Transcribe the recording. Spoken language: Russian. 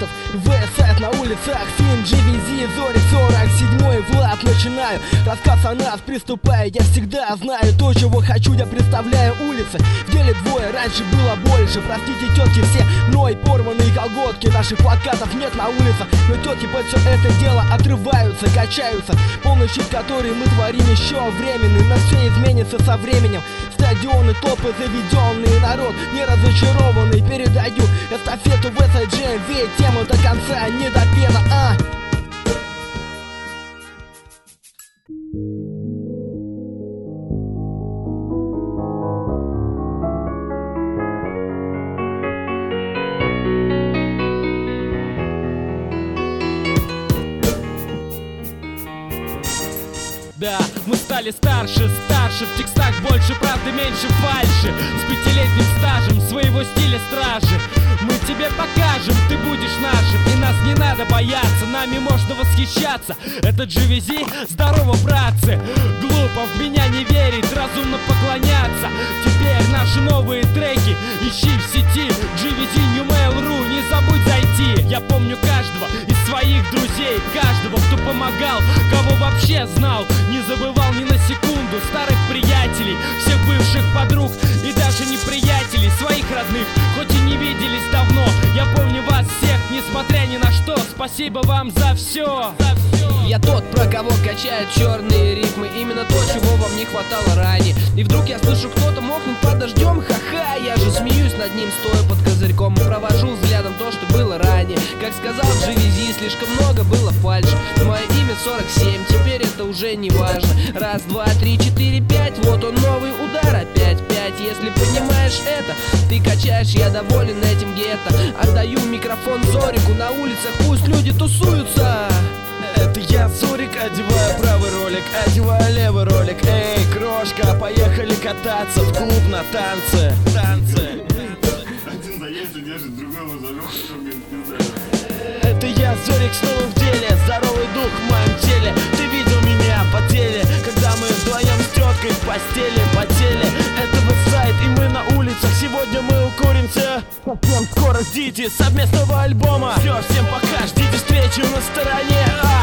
плакатов, сайт на улицах, Фин, GVZ, Зори, 47-й Влад. Начинаю рассказ о нас, приступая, я всегда знаю то, чего хочу, я представляю улицы. В деле двое, раньше было больше, простите, тетки, все мной порванные колготки. Наших плакатов нет на улицах, но тетки под все это дело отрываются, качаются. Полный щит, который мы творим, еще временный, но все изменится со временем. Стадионы, топы заведенные, народ не разочарованный. Передаю эстафету в SIGM, ведь тема до конца не допета, Да, мы стали старше, в текстах больше правды, меньше фальши. С 5-летним стажем своего стиля стражи. Мы тебе покажем, ты будешь нашим, и нас не надо бояться, нами можно восхищаться. Это GVZ, здорово, братцы. Глупо в меня не верить, разумно поклоняться. Теперь наши новые треки ищи в сети GVZ New Mail.ru, не забудь зайти. Я помню каждого из своих друзей, каждого, кто помогал, кого вообще знал. Не забывал ни на секунду старых приятелей, всех бывших подруг и даже неприятелей, своих родных, хоть и не виделись давно. Я помню вас всех, несмотря ни на что. Спасибо вам за все. Я тот, про кого качают черные рифмы, именно то, чего вам не хватало ранее. И вдруг я слышу, кто-то мокнет под дождем, ха-ха. Я же смеюсь над ним, стоя под козырьком, и провожу взглядом то, что было ранее. Как сказал GVZ, слишком много было фальши. Мое имя 47, теперь это уже не важно. Раз, два, три, четыре, пять, вот он новый удар, опять пять. Если понимаешь это, ты качаешь, я доволен этим гетто. Отдаю микрофон Зорику, на улицах пусть люди тусуются. Это я, Зорик, одеваю правый ролик, одеваю левый ролик. Эй, крошка, поехали кататься в клуб на танцы. Один заезжий держит, другого за руку, чтобы это я, Зорик, снова в деле, здоровый дух в моем теле. Ты видел меня по теле, когда мы вдвоем с теткой в постели потели. Это сайт, и мы на улицах, сегодня мы укуримся. Совсем скоро ждите совместного альбома. Все, всем пока, ждите встречи на стороне.